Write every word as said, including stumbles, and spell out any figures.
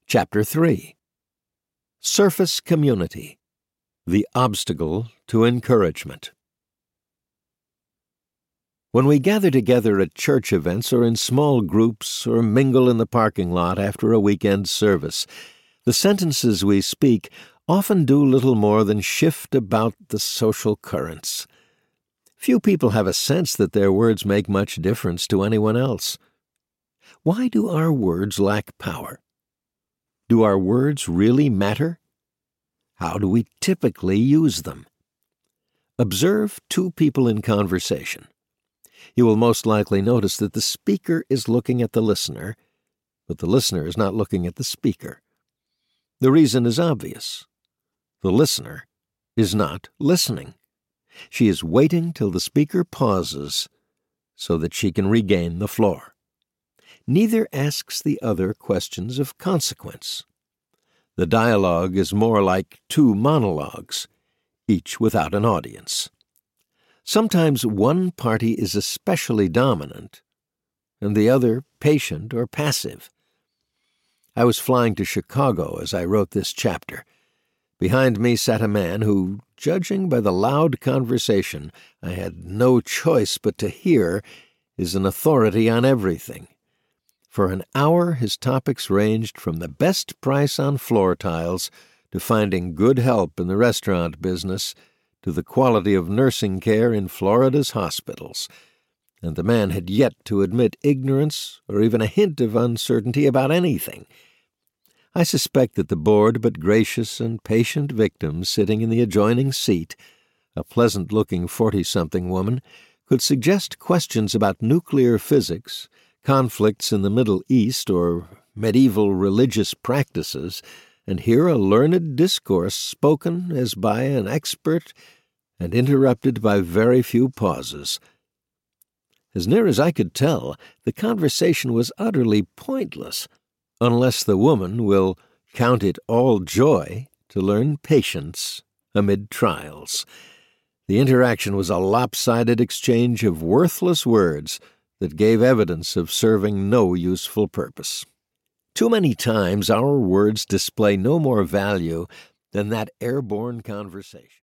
Chapter three. Surface Community: The Obstacle to Encouragement. When we gather together at church events or in small groups or mingle in the parking lot after a weekend service, the sentences we speak often do little more than shift about the social currents. Few people have a sense that their words make much difference to anyone else. Why do our words lack power? Do our words really matter? How do we typically use them? Observe two people in conversation. You will most likely notice that the speaker is looking at the listener, but the listener is not looking at the speaker. The reason is obvious. The listener is not listening. She is waiting till the speaker pauses so that she can regain the floor. Neither asks the other questions of consequence. The dialogue is more like two monologues, each without an audience. Sometimes one party is especially dominant, and the other patient or passive. I was flying to Chicago as I wrote this chapter. Behind me sat a man who, judging by the loud conversation I had no choice but to hear, is an authority on everything. For an hour his topics ranged from the best price on floor tiles to finding good help in the restaurant business to the quality of nursing care in Florida's hospitals, and the man had yet to admit ignorance or even a hint of uncertainty about anything. I suspect that the bored but gracious and patient victim sitting in the adjoining seat, a pleasant-looking forty-something woman, could suggest questions about nuclear physics, conflicts in the Middle East, or medieval religious practices, and hear a learned discourse spoken as by an expert and interrupted by very few pauses. As near as I could tell, the conversation was utterly pointless, unless the woman will count it all joy to learn patience amid trials. The interaction was a lopsided exchange of worthless words that gave evidence of serving no useful purpose. Too many times our words display no more value than that airborne conversation.